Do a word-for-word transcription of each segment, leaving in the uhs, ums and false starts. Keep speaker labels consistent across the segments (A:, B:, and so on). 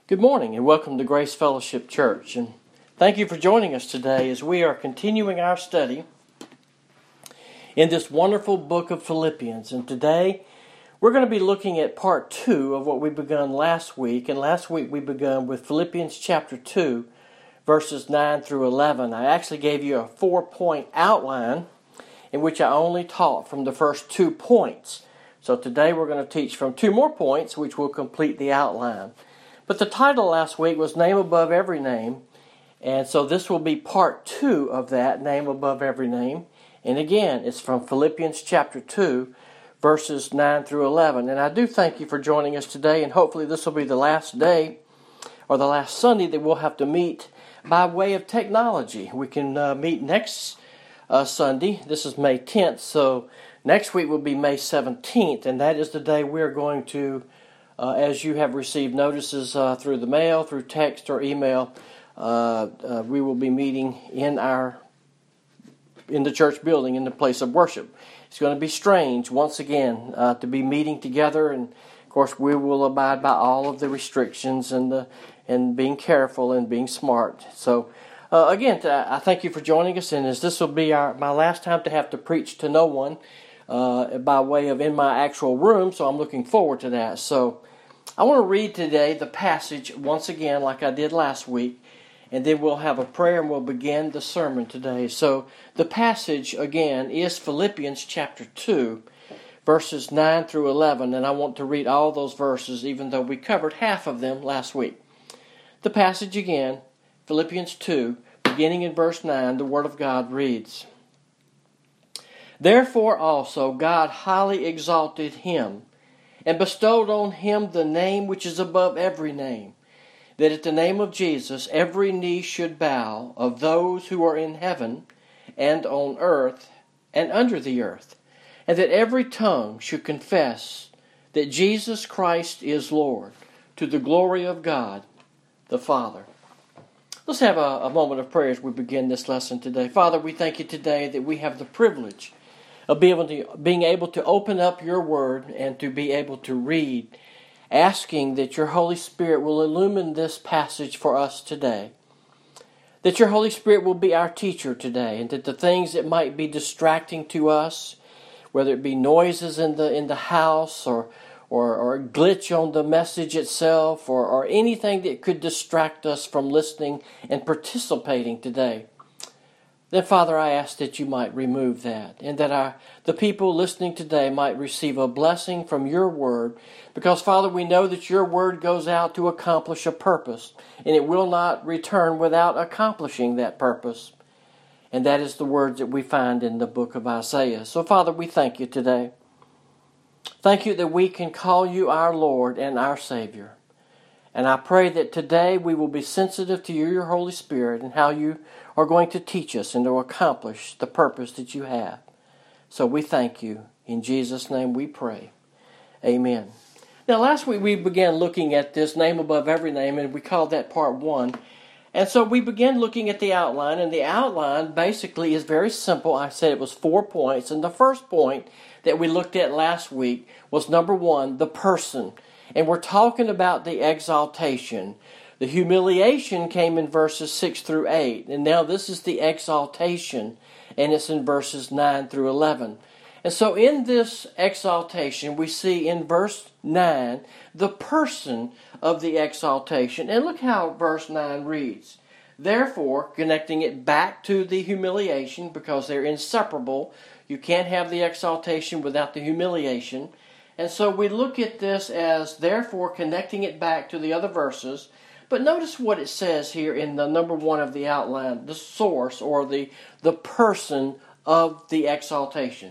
A: Good morning and welcome to Grace Fellowship Church. And thank you for joining us today as we are continuing our study in this wonderful book of Philippians. And today we're going to be looking at part two of what we begun last week. And last week we begun with Philippians chapter two, verses nine through eleven. I actually gave you a four-point outline in which I only taught from the first two points. So today we're going to teach from two more points which will complete the outline. But the title last week was Name Above Every Name. And so this will be part two of that, Name Above Every Name. And again, it's from Philippians chapter two, verses nine through eleven. And I do thank you for joining us today. And hopefully this will be the last day or the last Sunday that we'll have to meet by way of technology. We can uh, meet next uh, Sunday. This is May tenth. So next week will be May seventeenth. And that is the day we're going to Uh, as you have received notices uh, through the mail, through text or email, uh, uh, we will be meeting in our in the church building, in the place of worship. It's going to be strange once again uh, to be meeting together, and of course we will abide by all of the restrictions and the and being careful and being smart. So uh, again, I thank you for joining us, and as this will be our my last time to have to preach to no one uh, by way of in my actual room, so I'm looking forward to that. So I want to read today the passage once again like I did last week, and then we'll have a prayer and we'll begin the sermon today. So the passage again is Philippians chapter two, verses nine through eleven, and I want to read all those verses even though we covered half of them last week. The passage again, Philippians two, beginning in verse nine, the Word of God reads, "Therefore also God highly exalted him, and bestowed on him the name which is above every name, that at the name of Jesus every knee should bow, of those who are in heaven, and on earth, and under the earth, and that every tongue should confess that Jesus Christ is Lord, to the glory of God the Father." Let's have a, a moment of prayer as we begin this lesson today. Father, we thank you today that we have the privilege of being able, to, being able to open up your word and to be able to read, asking that your Holy Spirit will illumine this passage for us today, that your Holy Spirit will be our teacher today, and that the things that might be distracting to us, whether it be noises in the in the house or or, or a glitch on the message itself or, or anything that could distract us from listening and participating today, then, Father, I ask that you might remove that, and that our, the people listening today might receive a blessing from your word, because, Father, we know that your word goes out to accomplish a purpose, and it will not return without accomplishing that purpose. And that is the words that we find in the book of Isaiah. So, Father, we thank you today. Thank you that we can call you our Lord and our Savior. And I pray that today we will be sensitive to you, your Holy Spirit, and how you are going to teach us and to accomplish the purpose that you have. So we thank you. In Jesus' name we pray. Amen. Now last week we began looking at this name above every name, and we called that part one. And so we began looking at the outline, and the outline basically is very simple. I said it was four points, and the first point that we looked at last week was number one, the person. And we're talking about the exaltation. The humiliation came in verses six through eight. And now this is the exaltation. And it's in verses nine through eleven. And so in this exaltation, we see in verse nine the person of the exaltation. And look how verse nine reads. Therefore, connecting it back to the humiliation, because they're inseparable. You can't have the exaltation without the humiliation. And so we look at this as, therefore, connecting it back to the other verses. But notice what it says here in the number one of the outline, the source or the, the person of the exaltation.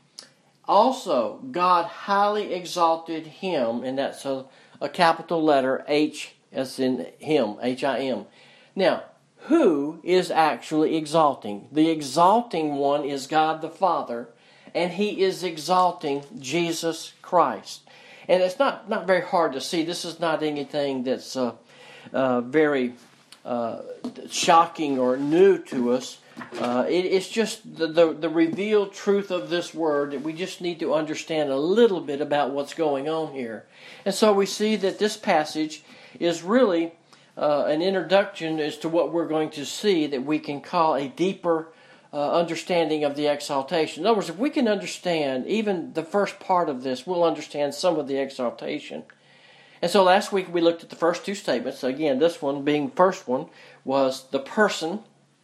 A: Also, God highly exalted him, and that's a, a capital letter, H as in him, H I M. Now, who is actually exalting? The exalting one is God the Father, and he is exalting Jesus Christ. And it's not, not very hard to see. This is not anything that's uh, uh, very uh, shocking or new to us. Uh, it, it's just the, the, the revealed truth of this word that we just need to understand a little bit about what's going on here. And so we see that this passage is really uh, an introduction as to what we're going to see that we can call a deeper uh, understanding of the exaltation. In other words, if we can understand even the first part of this, we'll understand some of the exaltation. And so last week we looked at the first two statements. Again, this one being the first one was the person,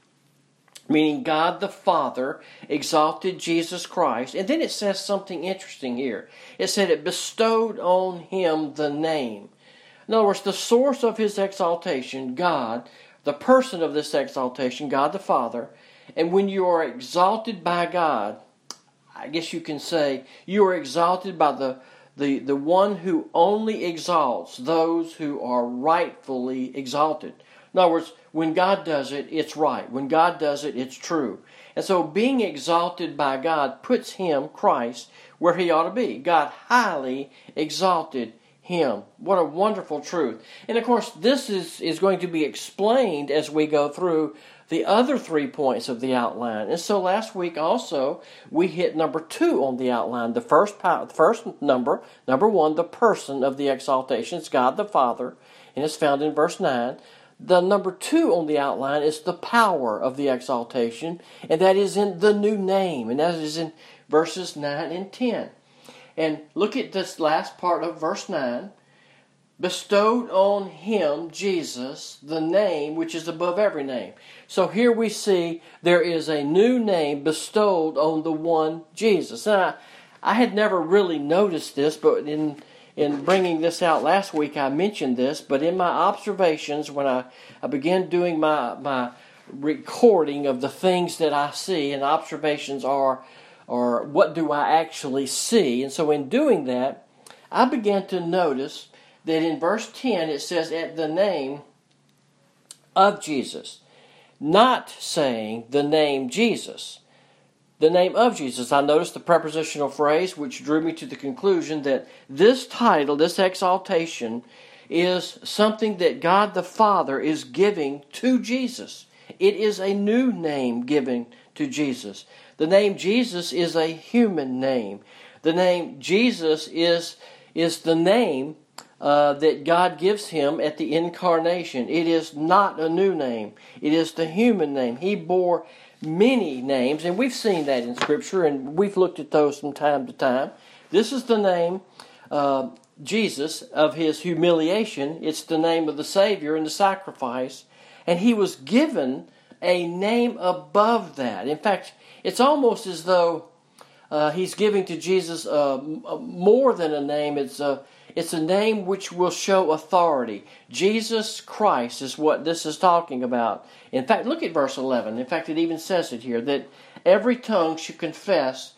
A: meaning God the Father exalted Jesus Christ. And then it says something interesting here. It said it bestowed on him the name. In other words, the source of his exaltation, God, the person of this exaltation, God the Father. And when you are exalted by God, I guess you can say you are exalted by the The, the one who only exalts those who are rightfully exalted. In other words, when God does it, it's right. When God does it, it's true. And so being exalted by God puts him, Christ, where he ought to be. God highly exalted him. What a wonderful truth. And of course, this is, is going to be explained as we go through the other three points of the outline. And so last week also, we hit number two on the outline. The first, the first number, number one, the person of the exaltation. It's God the Father, and it's found in verse nine. The number two on the outline is the power of the exaltation, and that is in the new name, and that is in verses nine and ten. And look at this last part of verse nine. Bestowed on him, Jesus, the name which is above every name. So here we see there is a new name bestowed on the one Jesus. And I, I had never really noticed this, but in in bringing this out last week I mentioned this, but in my observations when I, I began doing my, my recording of the things that I see, and observations are, are what do I actually see. And so in doing that, I began to notice that in verse ten it says, at the name of Jesus. Not saying the name Jesus. The name of Jesus. I noticed the prepositional phrase which drew me to the conclusion that this title, this exaltation, is something that God the Father is giving to Jesus. It is a new name given to Jesus. The name Jesus is a human name. The name Jesus is, is the name Uh, that God gives him at the incarnation. It is not a new name. It is the human name. He bore many names, and we've seen that in Scripture, and we've looked at those from time to time. This is the name, uh, Jesus, of his humiliation. It's the name of the Savior and the sacrifice, and he was given a name above that. In fact, it's almost as though uh, he's giving to Jesus uh, more than a name. It's a It's a name which will show authority. Jesus Christ is what this is talking about. In fact, look at verse eleven. In fact, it even says it here, that every tongue should confess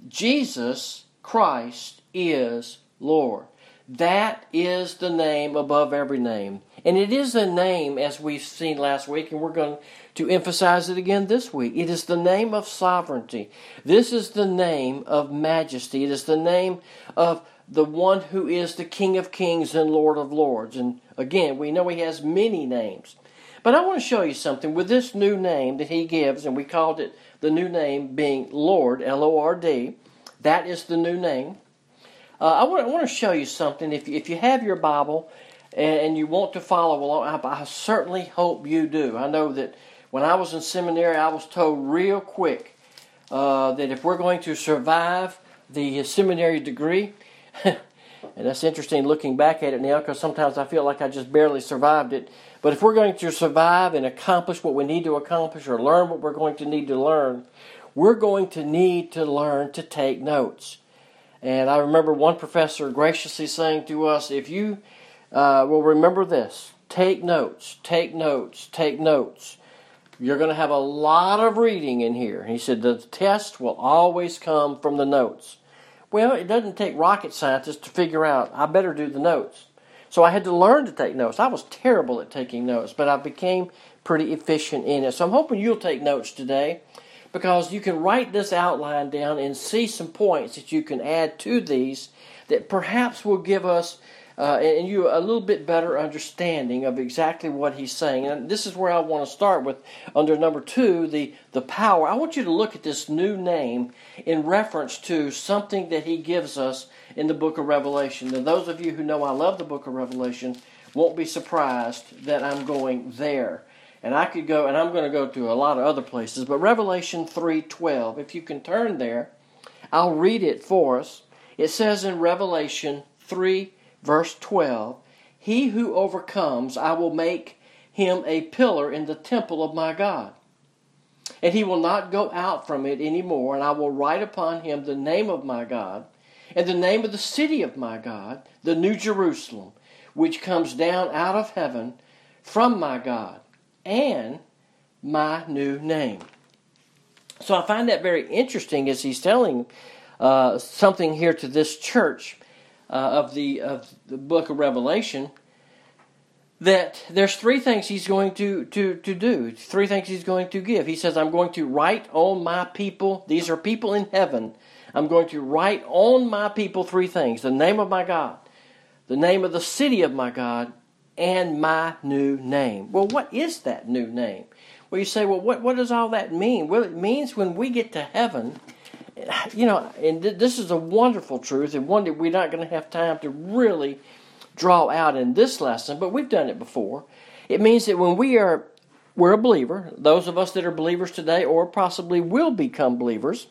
A: Jesus Christ is Lord. That is the name above every name. And it is a name, as we've seen last week, and we're going to emphasize it again this week. It is the name of sovereignty. This is the name of majesty. It is the name of the one who is the King of Kings and Lord of Lords. And again, we know he has many names. But I want to show you something. With this new name that he gives, and we called it the new name being Lord, L O R D, that is the new name. Uh, I, want, I want to show you something. If you, if you have your Bible and, and you want to follow along, I, I certainly hope you do. I know that when I was in seminary, I was told real quick uh, that if we're going to survive the seminary degree, and that's interesting looking back at it now, because sometimes I feel like I just barely survived it. But if we're going to survive and accomplish what we need to accomplish, or learn what we're going to need to learn, we're going to need to learn to take notes. And I remember one professor graciously saying to us, if you uh, will remember this, take notes, take notes, take notes. You're going to have a lot of reading in here. He said the test will always come from the notes. Well, it doesn't take rocket scientists to figure out, I better do the notes. So I had to learn to take notes. I was terrible at taking notes, but I became pretty efficient in it. So I'm hoping you'll take notes today, because you can write this outline down and see some points that you can add to these that perhaps will give us uh, and you a little bit better understanding of exactly what he's saying. And this is where I want to start with, under number two, the, the power. I want you to look at this new name in reference to something that he gives us in the book of Revelation. And those of you who know I love the book of Revelation won't be surprised that I'm going there. And I could go, and I'm going to go to a lot of other places, but Revelation three twelve, if you can turn there, I'll read it for us. It says in Revelation three, verse twelve, "He who overcomes, I will make him a pillar in the temple of my God. And he will not go out from it any more, and I will write upon him the name of my God, and the name of the city of my God, the New Jerusalem, which comes down out of heaven from my God, and my new name." So I find that very interesting as he's telling uh, something here to this church uh, of the of the book of Revelation, that there's three things he's going to, to, to do, three things he's going to give. He says, I'm going to write on my people, these are people in heaven, I'm going to write on my people three things: the name of my God, the name of the city of my God, and my new name. Well, what is that new name? Well, you say, well, what, what does all that mean? Well, it means when we get to heaven, you know, and th- this is a wonderful truth, and one that we're not going to have time to really draw out in this lesson, but we've done it before. It means that when we are, we're a believer, those of us that are believers today or possibly will become believers,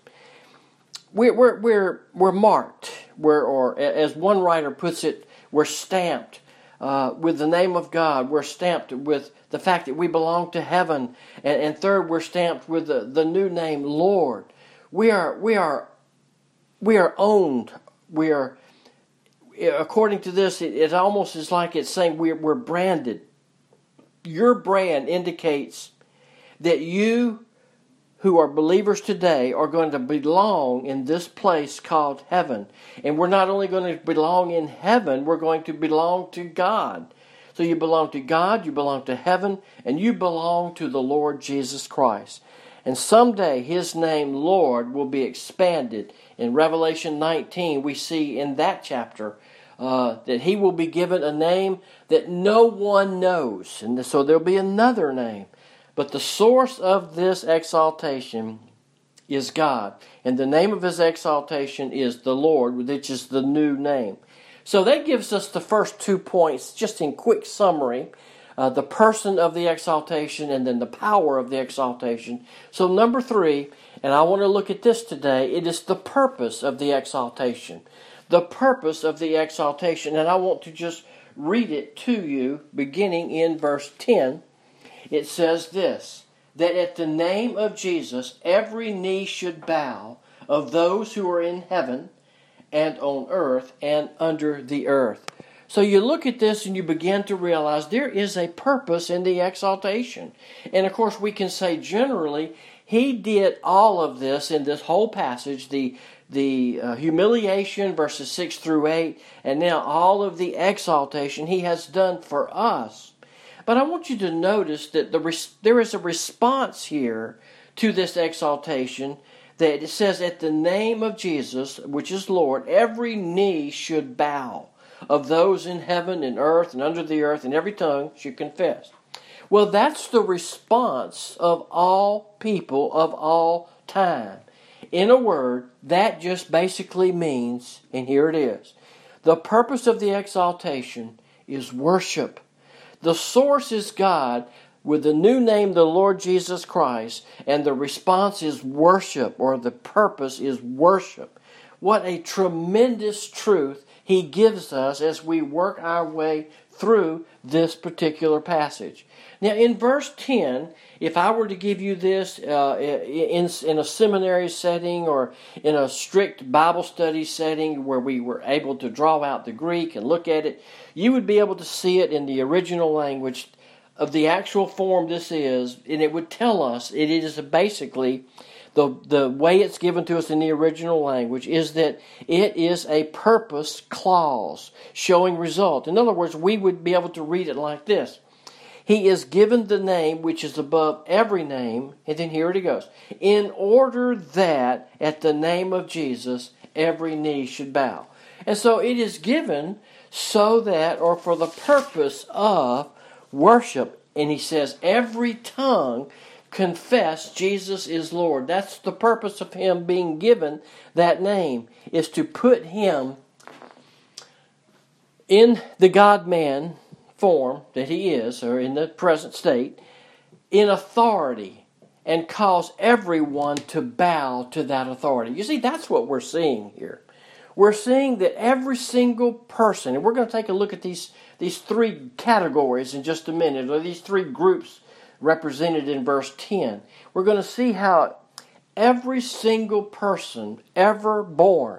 A: we're, we're, we're, we're marked, we're, or as one writer puts it, we're stamped uh, with the name of God. We're stamped with the fact that we belong to heaven. And, and third, we're stamped with the, the new name, Lord. We are, we are, we are owned. We are, according to this, it, it almost is like it's saying we're, we're branded. Your brand indicates that you who are believers today are going to belong in this place called heaven. And we're not only going to belong in heaven, we're going to belong to God. So you belong to God, you belong to heaven, and you belong to the Lord Jesus Christ. And someday His name, Lord, will be expanded. In Revelation nineteen, we see in that chapter uh, that He will be given a name that no one knows. And so there'll be another name. But the source of this exaltation is God. And the name of His exaltation is the Lord, which is the new name. So that gives us the first two points, just in quick summary. Uh, the person of the exaltation and then the power of the exaltation. So number three, and I want to look at this today, it is the purpose of the exaltation. The purpose of the exaltation. And I want to just read it to you beginning in verse ten. It says this, that at the name of Jesus every knee should bow of those who are in heaven and on earth and under the earth. So you look at this and you begin to realize there is a purpose in the exaltation. And of course we can say generally, He did all of this in this whole passage, the the uh, humiliation, verses six through eight, and now all of the exaltation He has done for us. But I want you to notice that the res- there is a response here to this exaltation, that it says, at the name of Jesus, which is Lord, every knee should bow of those in heaven and earth and under the earth, and every tongue should confess. Well, that's the response of all people of all time. In a word, that just basically means, and here it is, the purpose of the exaltation is worship. The source is God with the new name, the Lord Jesus Christ, and the response is worship, or the purpose is worship. What a tremendous truth He gives us as we work our way through this particular passage. Now in verse ten, if I were to give you this uh, in, in a seminary setting or in a strict Bible study setting where we were able to draw out the Greek and look at it, you would be able to see it in the original language of the actual form this is, and it would tell us it is basically The, the way it's given to us in the original language is that it is a purpose clause showing result. In other words, we would be able to read it like this. He is given the name which is above every name, and then here it goes, in order that at the name of Jesus every knee should bow. And so it is given so that, or for the purpose of worship. And he says every tongue confess Jesus is Lord. That's the purpose of Him being given that name, is to put Him in the God-man form that he is, or in the present state, in authority, and cause everyone to bow to that authority. You see, that's what we're seeing here. We're seeing that every single person, and we're going to take a look at these, these three categories in just a minute, or these three groups represented in verse ten. We're going to see how every single person ever born,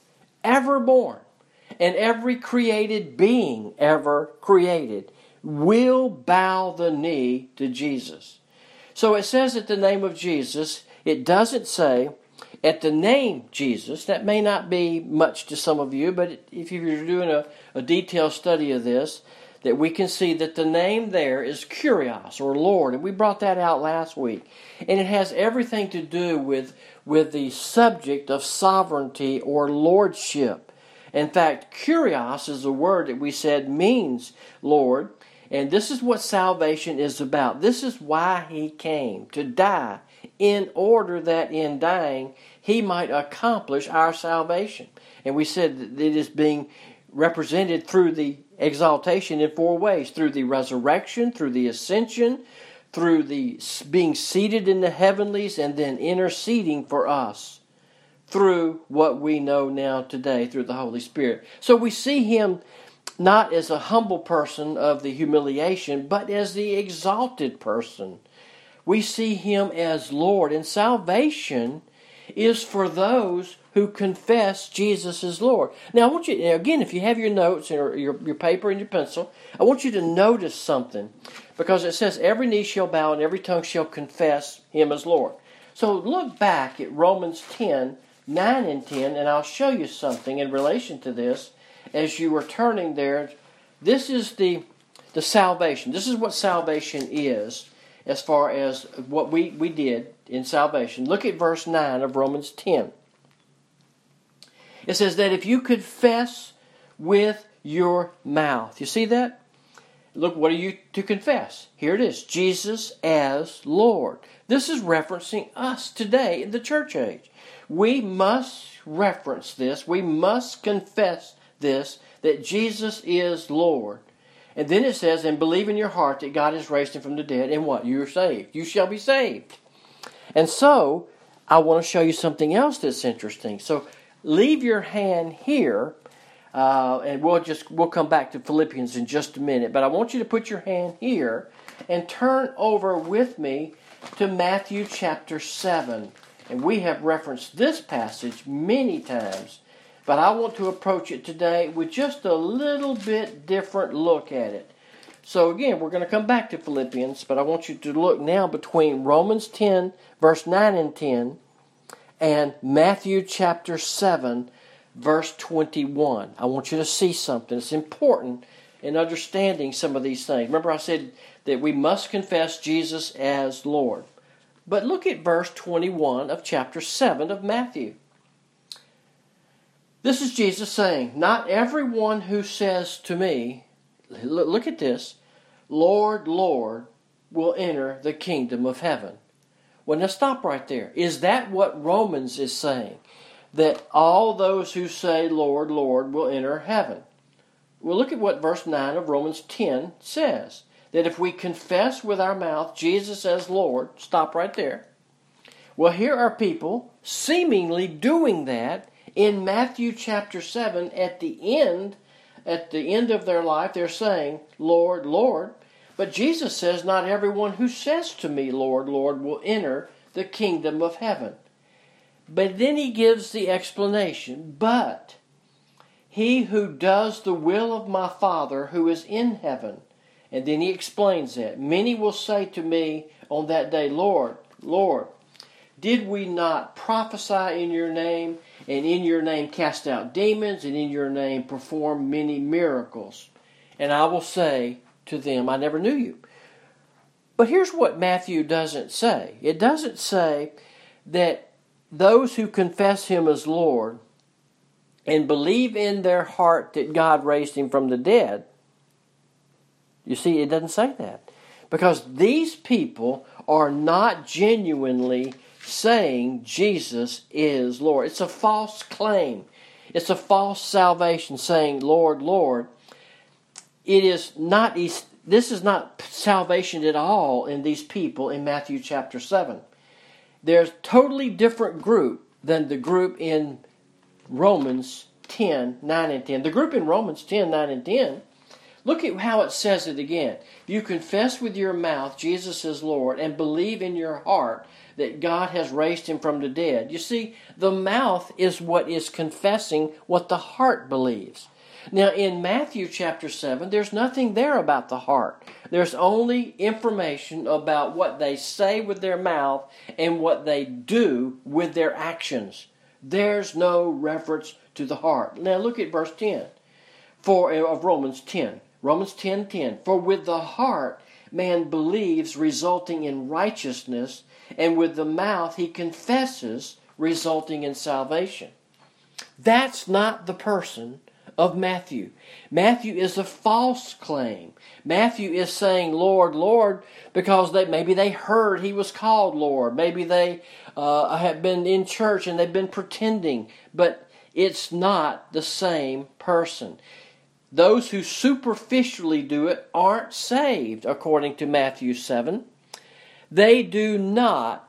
A: ever born, and every created being ever created will bow the knee to Jesus. So it says at the name of Jesus. It doesn't say at the name Jesus. That may not be much to some of you, but if you're doing a, a detailed study of this, that we can see that the name there is Kyrios, or Lord. And we brought that out last week. And it has everything to do with, with the subject of sovereignty or lordship. In fact, Kyrios is a word that we said means Lord. And this is what salvation is about. This is why he came, to die, in order that in dying he might accomplish our salvation. And we said that it is being represented through the exaltation in four ways: through the resurrection, through the ascension, through the being seated in the heavenlies, and then interceding for us through what we know now today through the Holy Spirit. So we see him not as a humble person of the humiliation, but as the exalted person. We see him as Lord, and salvation is for those who confess Jesus as Lord. Now, I want you, again, if you have your notes or your, your paper and your pencil, I want you to notice something, because it says every knee shall bow and every tongue shall confess him as Lord. So look back at Romans ten, nine and ten, and I'll show you something in relation to this as you are turning there. This is the, the salvation. This is what salvation is as far as what we, we did in salvation. Look at verse nine of Romans ten. It says that if you confess with your mouth. You see that? Look, what are you to confess? Here it is. Jesus as Lord. This is referencing us today in the church age. We must reference this. We must confess this, that Jesus is Lord. And then it says, and believe in your heart that God has raised him from the dead, and what? You are saved. You shall be saved. And so, I want to show you something else that's interesting. So, leave your hand here, uh, and we'll just we'll come back to Philippians in just a minute. But I want you to put your hand here and turn over with me to Matthew chapter seven. And we have referenced this passage many times, but I want to approach it today with just a little bit different look at it. So again, we're going to come back to Philippians, but I want you to look now between Romans ten, verse nine and ten, and Matthew chapter seven, verse twenty-one. I want you to see something. It's important in understanding some of these things. Remember I said that we must confess Jesus as Lord. But look at verse twenty-one of chapter seven of Matthew. This is Jesus saying, not everyone who says to me, look at this, Lord, Lord, will enter the kingdom of heaven. Well, now stop right there. Is that what Romans is saying? That all those who say, Lord, Lord, will enter heaven? Well, look at what verse nine of Romans ten says. That if we confess with our mouth Jesus as Lord, stop right there. Well, here are people seemingly doing that in Matthew chapter seven. At the end, at the end of their life, they're saying, Lord, Lord. But Jesus says, not everyone who says to me, Lord, Lord, will enter the kingdom of heaven. But then he gives the explanation. But he who does the will of my Father who is in heaven. And then he explains that. Many will say to me on that day, Lord, Lord, did we not prophesy in your name, and in your name cast out demons, and in your name perform many miracles? And I will say to them, I never knew you. But here's what Matthew doesn't say. It doesn't say that those who confess him as Lord and believe in their heart that God raised him from the dead, you see, it doesn't say that. Because these people are not genuinely saying Jesus is Lord. It's a false claim. It's a false salvation saying, Lord, Lord. it is not, this is not salvation at all in these people in Matthew chapter seven. There's a totally different group than the group in Romans ten, nine and ten. The group in Romans ten, nine and ten, look at how it says it again. You confess with your mouth Jesus is Lord and believe in your heart that God has raised him from the dead. You see, the mouth is what is confessing what the heart believes. Now, in Matthew chapter seven, there's nothing there about the heart. There's only information about what they say with their mouth and what they do with their actions. There's no reference to the heart. Now, look at verse ten for, of Romans ten. Romans ten ten. For with the heart man believes, resulting in righteousness, and with the mouth he confesses, resulting in salvation. That's not the person of Matthew. Matthew is a false claim. Matthew is saying, Lord, Lord, because they maybe they heard he was called Lord. Maybe they uh, have been in church and they've been pretending. But it's not the same person. Those who superficially do it aren't saved, according to Matthew seven. They do not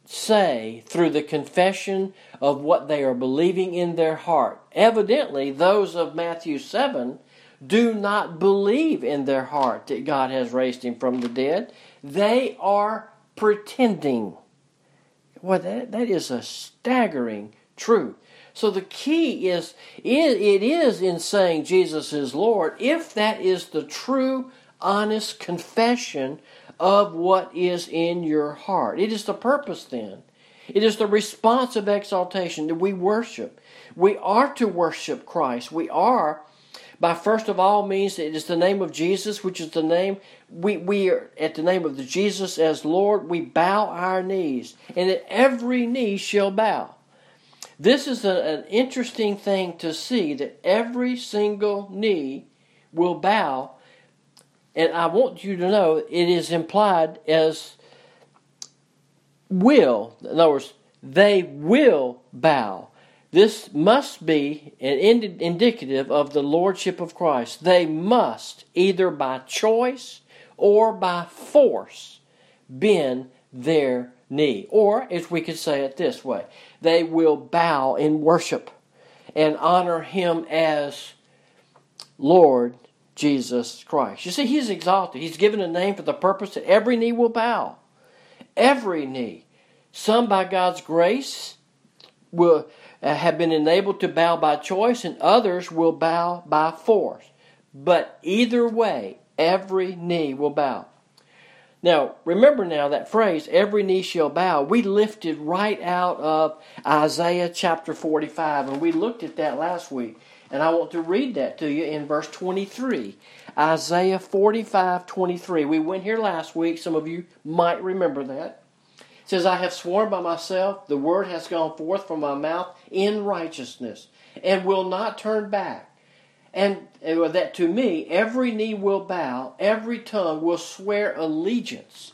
A: say through the confession of what they are believing in their heart. Evidently, those of Matthew seven do not believe in their heart that God has raised him from the dead. They are pretending. Well, that, that is a staggering truth. So the key is, it is in saying Jesus is Lord, if that is the true, honest confession of what is in your heart. It is the purpose then. It is the response of exaltation that we worship. We are to worship Christ. We are, by first of all means, it is the name of Jesus, which is the name, we, we are at the name of the Jesus as Lord, we bow our knees, and that every knee shall bow. This is a, an interesting thing to see, that every single knee will bow. And I want you to know it is implied as will. In other words, they will bow. This must be an ind- indicative of the lordship of Christ. They must, either by choice or by force, bend their knee. Or, if we could say it this way, they will bow in worship and honor him as Lord Jesus Christ. You see, he's exalted. He's given a name for the purpose that every knee will bow. Every knee. Some by God's grace will have been enabled to bow by choice, and others will bow by force. But either way, every knee will bow. Now, remember now that phrase, every knee shall bow, we lifted right out of Isaiah chapter forty-five, and we looked at that last week. And I want to read that to you in verse twenty-three. Isaiah forty-five twenty-three. We went here last week. Some of you might remember that. It says, I have sworn by myself, the word has gone forth from my mouth in righteousness, and will not turn back. And, and that to me, every knee will bow, every tongue will swear allegiance.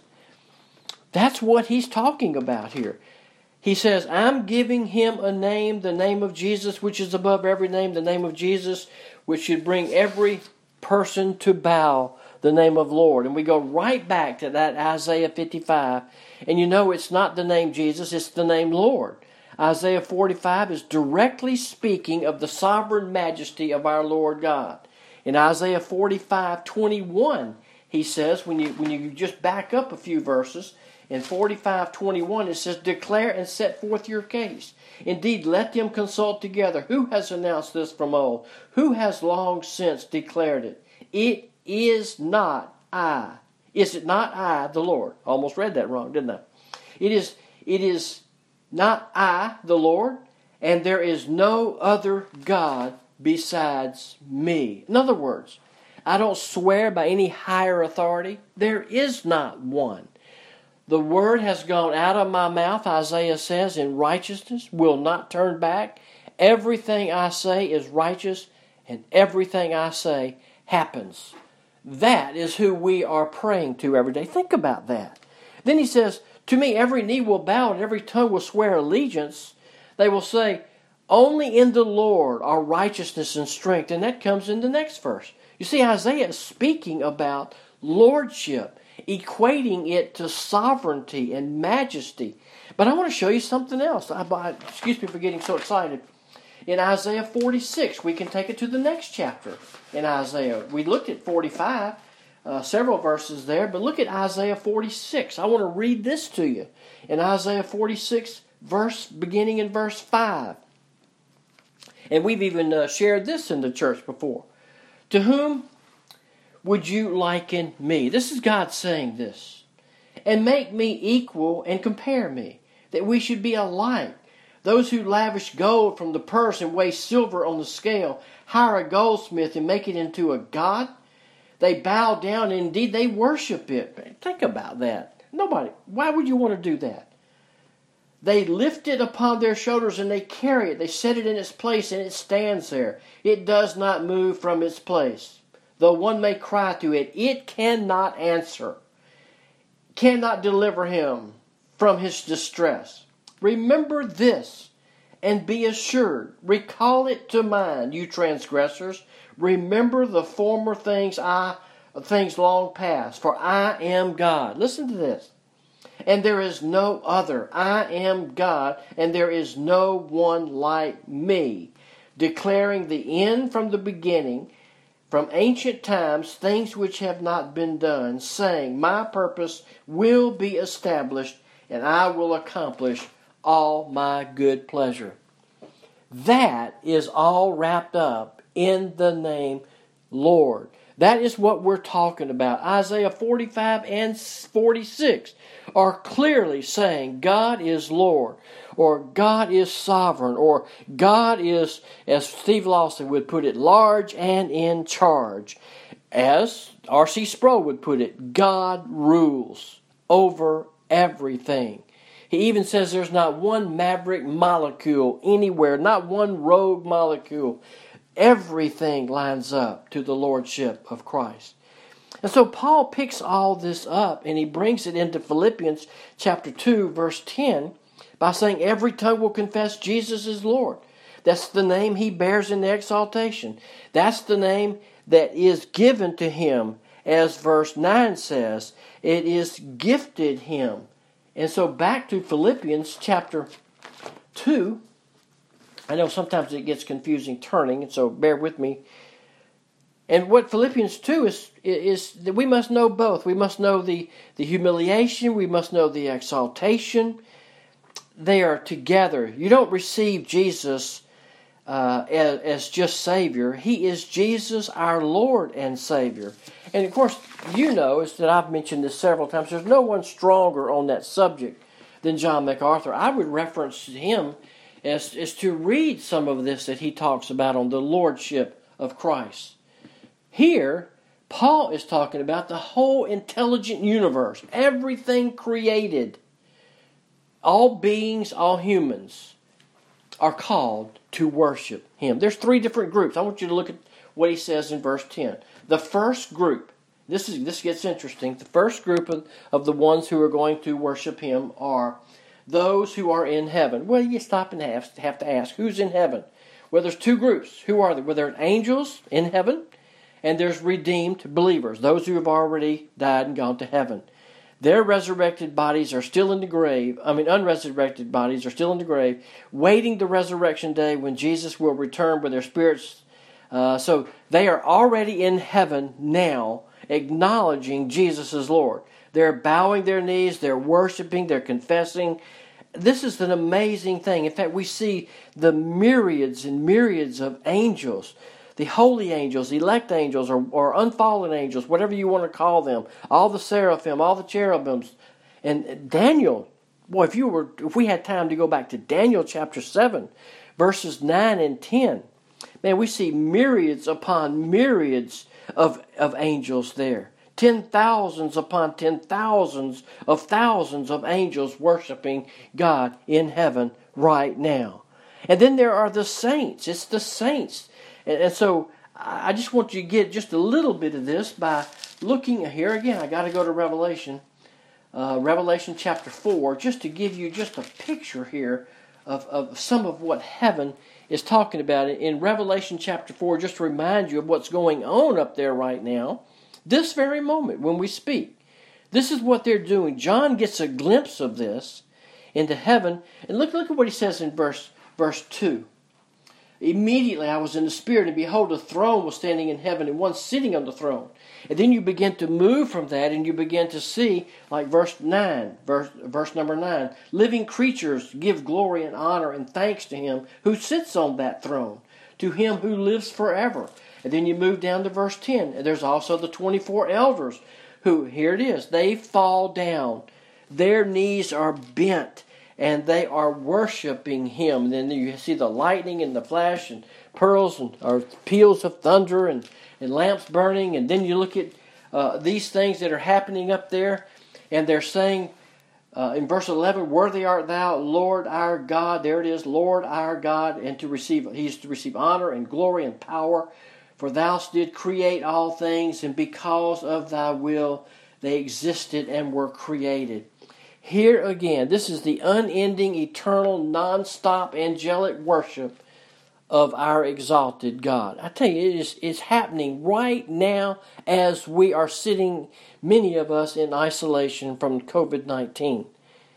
A: That's what he's talking about here. He says, I'm giving him a name, the name of Jesus, which is above every name, the name of Jesus, which should bring every person to bow the name of Lord. And we go right back to that Isaiah fifty-five. And you know it's not the name Jesus, it's the name Lord. Isaiah forty-five is directly speaking of the sovereign majesty of our Lord God. In Isaiah forty-five twenty-one, he says, when you, when you just back up a few verses, in forty-five twenty-one, it says, declare and set forth your case. Indeed, let them consult together. Who has announced this from old? Who has long since declared it? It is not I. Is it not I, the Lord? I almost read that wrong, didn't I? It is, it is not I, the Lord, and there is no other God besides me. In other words, I don't swear by any higher authority. There is not one. The word has gone out of my mouth, Isaiah says, in righteousness, will not turn back. Everything I say is righteous, and everything I say happens. That is who we are praying to every day. Think about that. Then he says, to me every knee will bow and every tongue will swear allegiance. They will say, only in the Lord are righteousness and strength. And that comes in the next verse. You see, Isaiah is speaking about lordship, equating it to sovereignty and majesty. But I want to show you something else. I, I, excuse me for getting so excited. In Isaiah forty-six, we can take it to the next chapter in Isaiah. We looked at forty-five, uh, several verses there, but look at Isaiah forty-six. I want to read this to you. In Isaiah forty-six, verse beginning in verse five. And we've even uh, shared this in the church before. To whom would you liken me? This is God saying this. And make me equal and compare me, that we should be alike. Those who lavish gold from the purse and weigh silver on the scale, hire a goldsmith and make it into a god. They bow down, and indeed they worship it. Think about that. Nobody, why would you want to do that? They lift it upon their shoulders and they carry it. They set it in its place and it stands there. It does not move from its place. Though one may cry to it, it cannot answer, cannot deliver him from his distress. Remember this and be assured. Recall it to mind, you transgressors. Remember the former things I things long past, for I am God. Listen to this. And there is no other. I am God, and there is no one like me, declaring the end from the beginning, from ancient times, things which have not been done, saying, my purpose will be established, and I will accomplish all my good pleasure. That is all wrapped up in the name Lord. That is what we're talking about. Isaiah forty-five and forty-six are clearly saying God is Lord, or God is sovereign, or God is, as Steve Lawson would put it, large and in charge. As R C Sproul would put it, God rules over everything. He even says there's not one maverick molecule anywhere, not one rogue molecule. Everything lines up to the lordship of Christ. And so Paul picks all this up and he brings it into Philippians chapter two, verse ten, by saying every tongue will confess Jesus is Lord. That's the name he bears in the exaltation. That's the name that is given to him, as verse nine says. It is gifted him. And so back to Philippians chapter two. I know sometimes it gets confusing turning, and so bear with me. And what Philippians two is, is that we must know both. We must know the, the humiliation. We must know the exaltation. They are together. You don't receive Jesus uh, as, as just Savior. He is Jesus, our Lord and Savior. And of course, you know, is that I've mentioned this several times, there's no one stronger on that subject than John MacArthur. I would reference him as, as to read some of this that he talks about on the Lordship of Christ. Here, Paul is talking about the whole intelligent universe, everything created. All beings, all humans are called to worship him. There's three different groups. I want you to look at what he says in verse ten. The first group, this is this gets interesting. The first group of, of the ones who are going to worship him are those who are in heaven. Well, you stop and have, have to ask, who's in heaven? Well, there's two groups. Who are they? Well, there are angels in heaven, and there's redeemed believers, those who have already died and gone to heaven. Their resurrected bodies are still in the grave. I mean, unresurrected bodies are still in the grave, waiting the resurrection day when Jesus will return with their spirits. Uh, so they are already in heaven now, acknowledging Jesus as Lord. They're bowing their knees, they're worshiping, they're confessing. This is an amazing thing. In fact, we see the myriads and myriads of angels, the holy angels, elect angels, or, or unfallen angels, whatever you want to call them, all the seraphim, all the cherubims. And Daniel, boy, if you were, if we had time to go back to Daniel chapter seven, verses nine and ten, man, we see myriads upon myriads of, of angels there. Ten thousands upon ten thousands of thousands of angels worshiping God in heaven right now. And then there are the saints. It's the saints. And, and so I just want you to get just a little bit of this by looking here again. I got to go to Revelation, uh, Revelation chapter four, just to give you just a picture here of, of some of what heaven is talking about. In Revelation chapter four, just to remind you of what's going on up there right now, this very moment when we speak. This is what they're doing. John gets a glimpse of this into heaven. And look, look at what he says in verse, verse two. Immediately I was in the Spirit, and behold, a throne was standing in heaven, and one sitting on the throne. And then you begin to move from that, and you begin to see, like verse nine, verse, verse number nine, living creatures give glory and honor and thanks to Him who sits on that throne, to Him who lives forever. And then you move down to verse ten, and there's also the twenty-four elders who, here it is, they fall down. Their knees are bent, and they are worshiping Him. And then you see the lightning and the flash and pearls and or peals of thunder and, and lamps burning. And then you look at uh, these things that are happening up there, and they're saying uh, in verse eleven, "Worthy art Thou, Lord our God." There it is, Lord our God, and to receive He is to receive honor and glory and power. For Thou did create all things, and because of Thy will they existed and were created. Here again, this is the unending, eternal, non-stop angelic worship of our exalted God. I tell you, it is it's happening right now as we are sitting, many of us, in isolation from covid nineteen.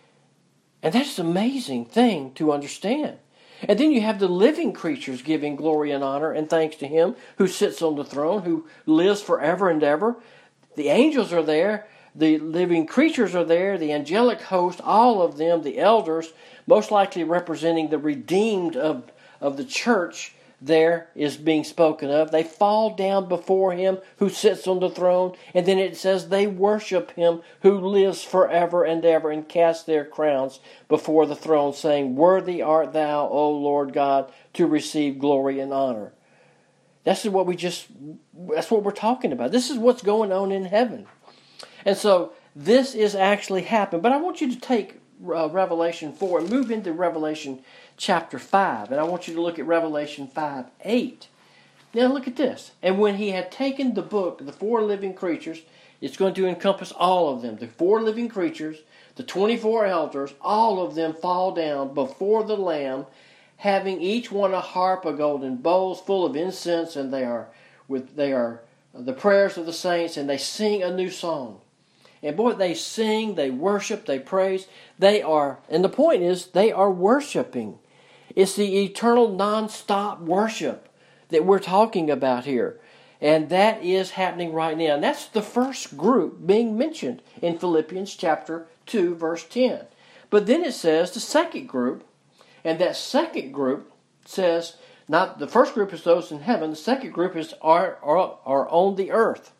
A: And that's an amazing thing to understand. And then you have the living creatures giving glory and honor and thanks to Him who sits on the throne, who lives forever and ever. The angels are there. The living creatures are there, the angelic host, all of them, the elders, most likely representing the redeemed of, of the church there is being spoken of. They fall down before Him who sits on the throne, and then it says they worship Him who lives forever and ever, and cast their crowns before the throne, saying, "Worthy art Thou, O Lord God, to receive glory and honor." That's what we just, that's what we're talking about. This is what's going on in heaven. And so this is actually happening. But I want you to take uh, Revelation four and move into Revelation chapter five. And I want you to look at Revelation five eight. Now look at this. "And when He had taken the book, the four living creatures," it's going to encompass all of them. The four living creatures, the twenty-four elders, all of them fall down before the Lamb, having each one a harp, a golden bowls full of incense, and they are with they are the prayers of the saints, and they sing a new song. And boy, they sing, they worship, they praise. They are, and the point is, they are worshiping. It's the eternal non-stop worship that we're talking about here. And that is happening right now. And that's the first group being mentioned in Philippians chapter two, verse ten. But then it says the second group, and that second group says, not the first group is those in heaven, the second group is are, are, are on the earth.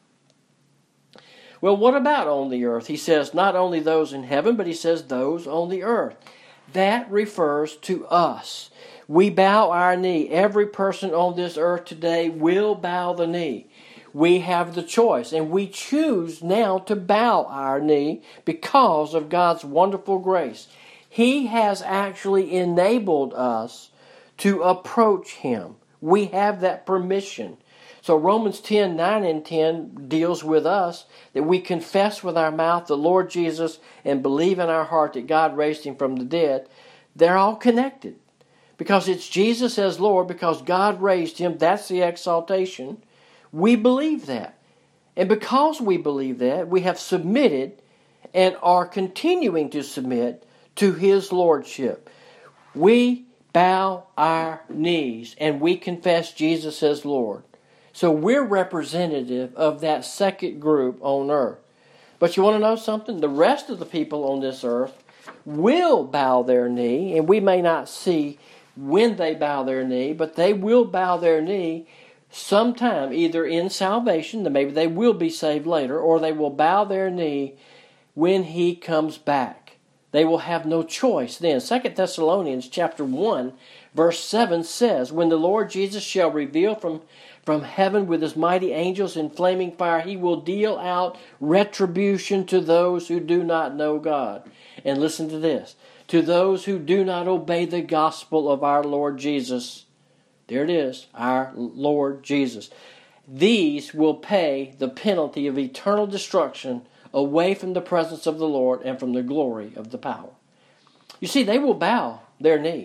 A: Well, what about on the earth? He says not only those in heaven, but he says those on the earth. That refers to us. We bow our knee. Every person on this earth today will bow the knee. We have the choice, and we choose now to bow our knee because of God's wonderful grace. He has actually enabled us to approach Him. We have that permission. So Romans ten, nine and ten deals with us that we confess with our mouth the Lord Jesus and believe in our heart that God raised Him from the dead. They're all connected. Because it's Jesus as Lord, because God raised Him, that's the exaltation. We believe that. And because we believe that, we have submitted and are continuing to submit to His Lordship. We bow our knees and we confess Jesus as Lord. So we're representative of that second group on earth. But you want to know something? The rest of the people on this earth will bow their knee, and we may not see when they bow their knee, but they will bow their knee sometime, either in salvation, that maybe they will be saved later, or they will bow their knee when He comes back. They will have no choice then. Second Thessalonians chapter one, verse seven says, "When the Lord Jesus shall reveal from From heaven with His mighty angels in flaming fire, He will deal out retribution to those who do not know God." And listen to this. "To those who do not obey the gospel of our Lord Jesus." There it is, our Lord Jesus. "These will pay the penalty of eternal destruction away from the presence of the Lord and from the glory of the power." You see, they will bow their knee.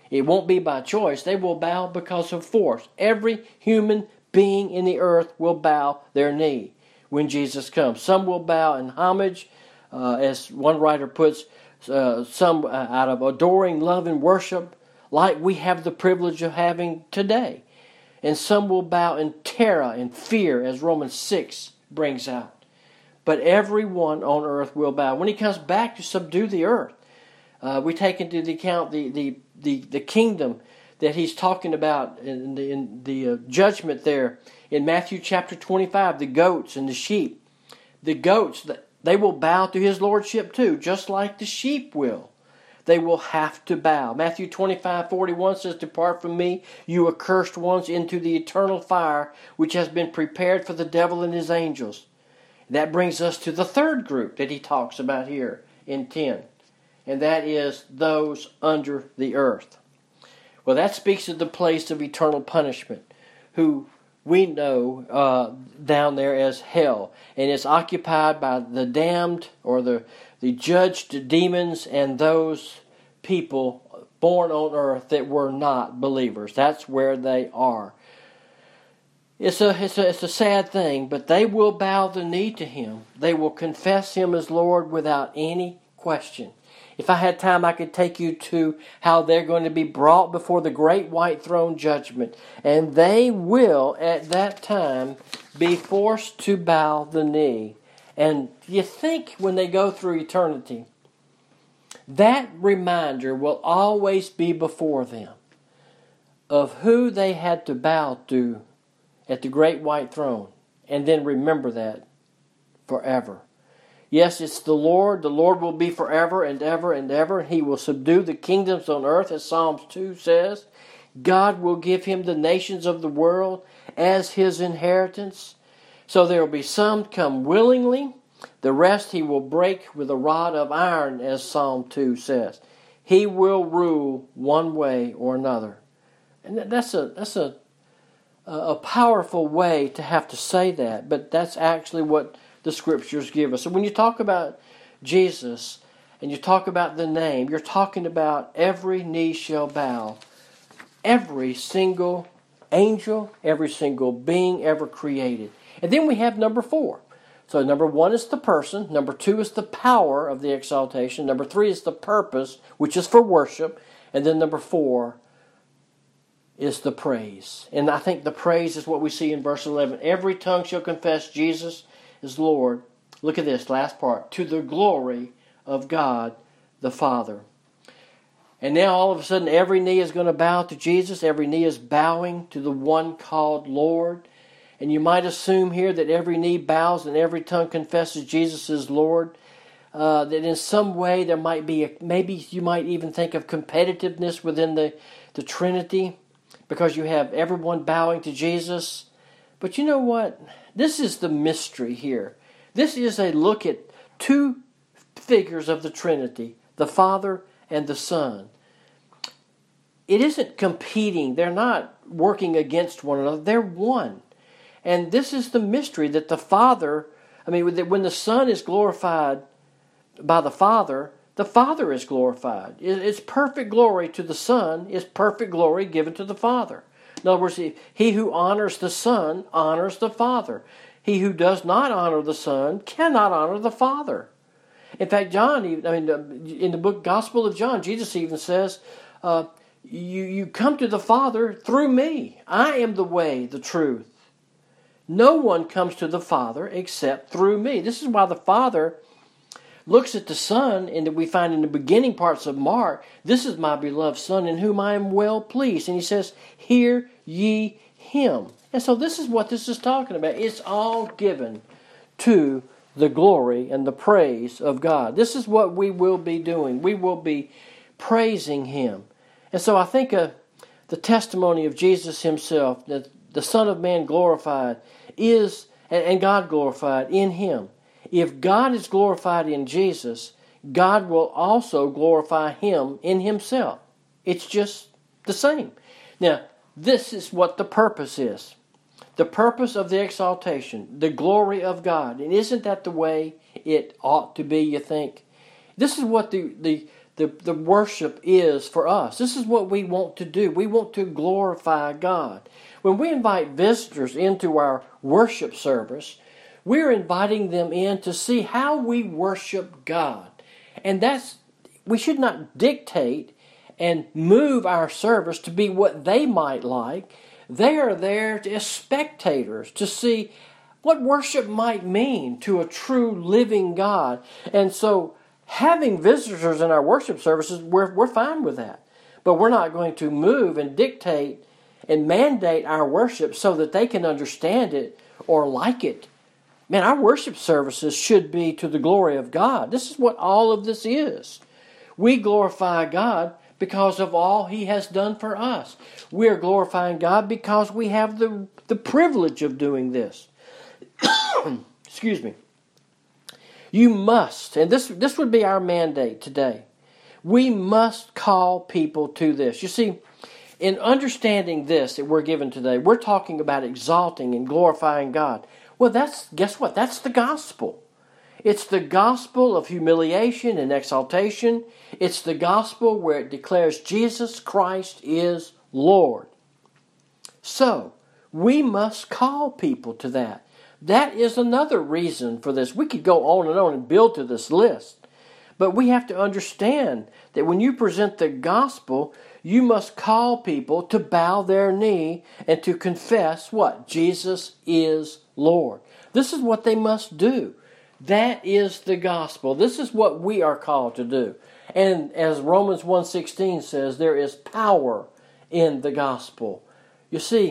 A: It won't be by choice. They will bow because of force. Every human being in the earth will bow their knee when Jesus comes. Some will bow in homage, uh, as one writer puts, uh, some uh, out of adoring love and worship, like we have the privilege of having today. And some will bow in terror and fear, as Romans six brings out. But everyone on earth will bow. When he comes back to subdue the earth, uh, we take into the account the, the, the, the kingdom that he's talking about in the, in the uh, judgment there in Matthew chapter twenty-five, the goats and the sheep. The goats, they will bow to his lordship too, just like the sheep will. They will have to bow. Matthew twenty-five forty-one says, "Depart from me, you accursed ones, into the eternal fire, which has been prepared for the devil and his angels." That brings us to the third group that he talks about here in ten. And that is those under the earth. Well, that speaks of the place of eternal punishment, who we know uh, down there as hell. And it's occupied by the damned, or the, the judged demons, and those people born on earth that were not believers. That's where they are. It's a, it's a, it's a sad thing, but they will bow the knee to him. They will confess him as Lord without any question. If I had time, I could take you to how they're going to be brought before the great white throne judgment. And they will, at that time, be forced to bow the knee. And you think when they go through eternity, that reminder will always be before them of who they had to bow to at the great white throne. And then remember that forever. Yes, it's the Lord. The Lord will be forever and ever and ever. He will subdue the kingdoms on earth, as Psalms two says. God will give him the nations of the world as his inheritance. So there will be some come willingly. The rest he will break with a rod of iron, as Psalm two says. He will rule one way or another. And that's a that's a a powerful way to have to say that, but that's actually what the Scriptures give us. So when you talk about Jesus and you talk about the name, you're talking about every knee shall bow. Every single angel, every single being ever created. And then we have number four. So number one is the person. Number two is the power of the exaltation. Number three is the purpose, which is for worship. And then number four is the praise. And I think the praise is what we see in verse eleven. Every tongue shall confess Jesus is Lord. Look at this last part. To the glory of God the Father. And now all of a sudden every knee is going to bow to Jesus. Every knee is bowing to the one called Lord. And you might assume here that every knee bows and every tongue confesses Jesus is Lord. Uh, that in some way there might be, a, maybe you might even think of competitiveness within the, the Trinity, because you have everyone bowing to Jesus. But you know what? This is the mystery here. This is a look at two figures of the Trinity, the Father and the Son. It isn't competing. They're not working against one another. They're one. And this is the mystery that the Father, I mean, when the Son is glorified by the Father, the Father is glorified. It's perfect glory to the Son is perfect glory given to the Father. In other words, he who honors the Son honors the Father. He who does not honor the Son cannot honor the Father. In fact, John, I mean, in the book Gospel of John, Jesus even says, uh, you, you come to the Father through me. I am the way, the truth. No one comes to the Father except through me. This is why the Father looks at the Son, and that we find in the beginning parts of Mark, this is my beloved Son in whom I am well pleased. And he says, hear ye him. And so this is what this is talking about. It's all given to the glory and the praise of God. This is what we will be doing. We will be praising him. And so I think uh, the testimony of Jesus himself, that the Son of Man glorified, is, and God glorified in him. If God is glorified in Jesus, God will also glorify him in himself. It's just the same. Now, this is what the purpose is. The purpose of the exaltation, the glory of God. And isn't that the way it ought to be, you think? This is what the, the, the, the worship is for us. This is what we want to do. We want to glorify God. When we invite visitors into our worship service, we're inviting them in to see how we worship God. And that's, we should not dictate and move our service to be what they might like. They are there as spectators to see what worship might mean to a true living God. And so having visitors in our worship services, we're, we're fine with that. But we're not going to move and dictate and mandate our worship so that they can understand it or like it. Man, our worship services should be to the glory of God. This is what all of this is. We glorify God because of all He has done for us. We are glorifying God because we have the, the privilege of doing this. Excuse me. You must, and this, this would be our mandate today, we must call people to this. You see, in understanding this that we're given today, we're talking about exalting and glorifying God. Well, that's, guess what? That's the gospel. It's the gospel of humiliation and exaltation. It's the gospel where it declares Jesus Christ is Lord. So, we must call people to that. That is another reason for this. We could go on and on and build to this list. But we have to understand that when you present the gospel, you must call people to bow their knee and to confess what? Jesus is Lord. This is what they must do. That is the gospel. This is what we are called to do. And as Romans one sixteen says, there is power in the gospel. You see,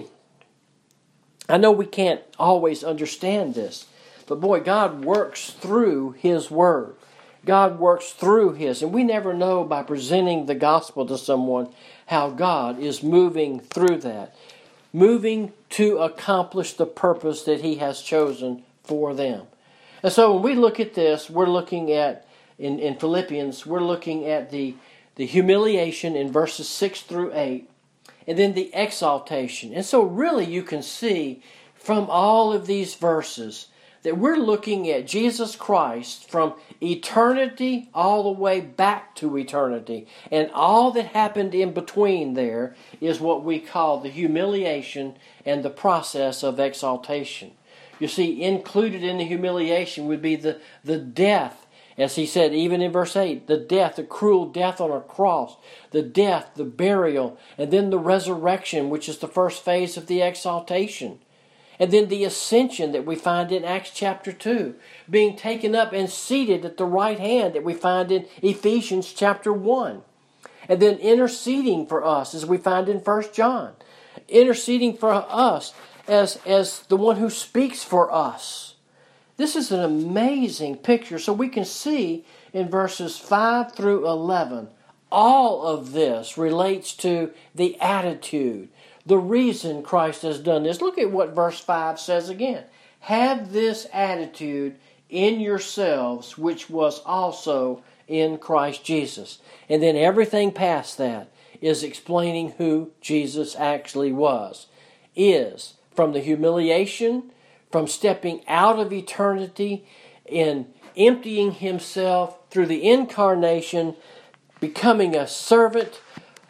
A: I know we can't always understand this, but boy, God works through His Word. God works through His, and we never know by presenting the gospel to someone how God is moving through that, moving to accomplish the purpose that He has chosen for them. And so when we look at this, we're looking at, in, in Philippians, we're looking at the, the humiliation in verses six through eight, and then the exaltation. And so really you can see from all of these verses that we're looking at Jesus Christ from eternity all the way back to eternity. And all that happened in between there is what we call the humiliation and the process of exaltation. You see, included in the humiliation would be the, the death. As he said, even in verse eight, the death, the cruel death on a cross, the death, the burial, and then the resurrection, which is the first phase of the exaltation. And then the ascension that we find in Acts chapter two, being taken up and seated at the right hand that we find in Ephesians chapter one. And then interceding for us, as we find in First John. Interceding for us as, as the one who speaks for us. This is an amazing picture. So we can see in verses five through eleven, all of this relates to the attitude, the reason Christ has done this. Look at what verse five says again. Have this attitude in yourselves, which was also in Christ Jesus. And then everything past that is explaining who Jesus actually was. Is from the humiliation, from stepping out of eternity and emptying Himself through the incarnation, becoming a servant,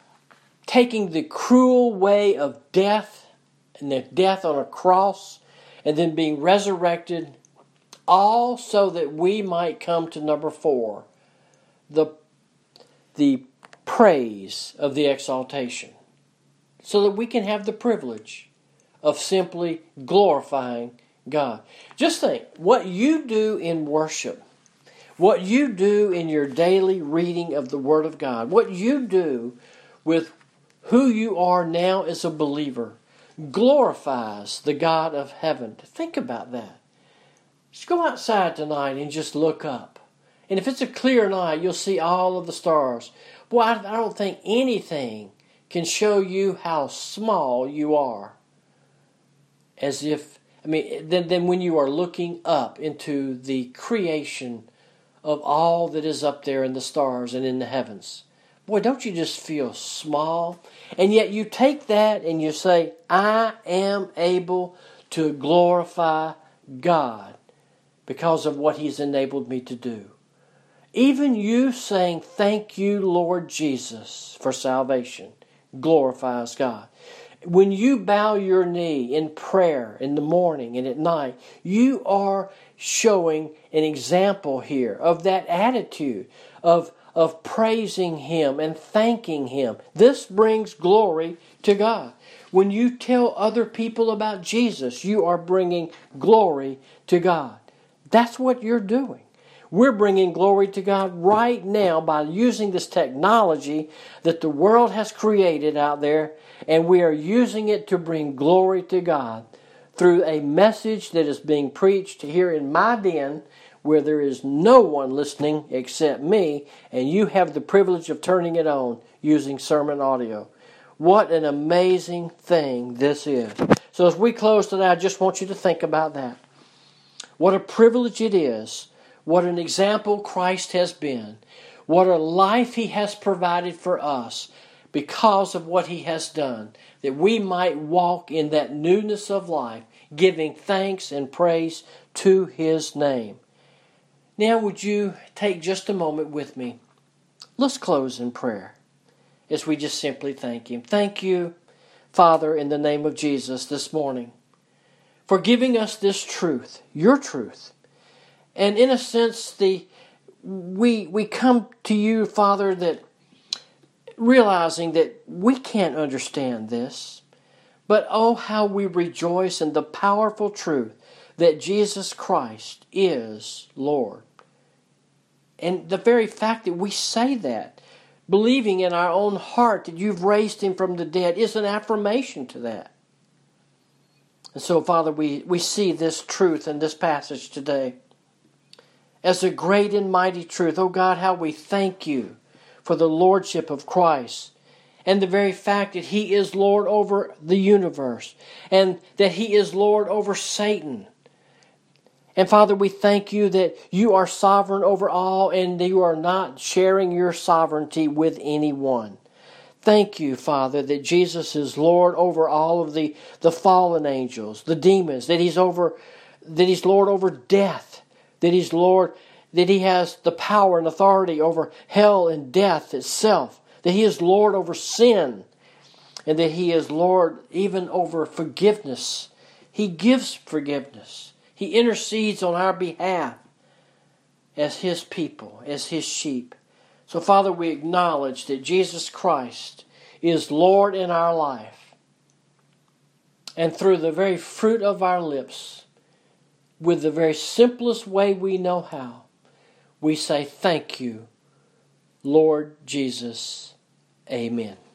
A: taking the cruel way of death and the death on a cross, and then being resurrected, all so that we might come to number four, the, the praise of the exaltation, so that we can have the privilege of simply glorifying God. Just think, what you do in worship, what you do in your daily reading of the Word of God, what you do with who you are now as a believer, glorifies the God of heaven. Think about that. Just go outside tonight and just look up. And if it's a clear night, you'll see all of the stars. Boy, I, I don't think anything can show you how small you are. As if, I mean, then, then when you are looking up into the creation of all that is up there in the stars and in the heavens. Boy, don't you just feel small? And yet you take that and you say, I am able to glorify God because of what He's enabled me to do. Even you saying, thank you, Lord Jesus, for salvation, glorifies God. When you bow your knee in prayer in the morning and at night, you are showing an example here of that attitude of, of praising Him and thanking Him. This brings glory to God. When you tell other people about Jesus, you are bringing glory to God. That's what you're doing. We're bringing glory to God right now by using this technology that the world has created out there, and we are using it to bring glory to God through a message that is being preached here in my den where there is no one listening except me, and you have the privilege of turning it on using sermon audio. What an amazing thing this is. So as we close today, I just want you to think about that. What a privilege it is. What an example Christ has been. What a life He has provided for us because of what He has done. That we might walk in that newness of life, giving thanks and praise to His name. Now would you take just a moment with me? Let's close in prayer as we just simply thank Him. Thank you, Father, in the name of Jesus this morning, for giving us this truth, your truth. And in a sense, the we we come to you, Father, that realizing that we can't understand this, but oh, how we rejoice in the powerful truth that Jesus Christ is Lord. And the very fact that we say that, believing in our own heart that you've raised Him from the dead, is an affirmation to that. And so, Father, we, we see this truth in this passage today as a great and mighty truth. Oh God, how we thank you for the lordship of Christ and the very fact that He is Lord over the universe and that He is Lord over Satan. And Father, we thank you that you are sovereign over all and you are not sharing your sovereignty with anyone. Thank you, Father, that Jesus is Lord over all of the, the fallen angels, the demons, that He's over, that He's Lord over death, that He's Lord, that He has the power and authority over hell and death itself, that He is Lord over sin, and that He is Lord even over forgiveness. He gives forgiveness. He intercedes on our behalf as His people, as His sheep. So, Father, we acknowledge that Jesus Christ is Lord in our life. And through the very fruit of our lips, with the very simplest way we know how, we say thank you, Lord Jesus. Amen.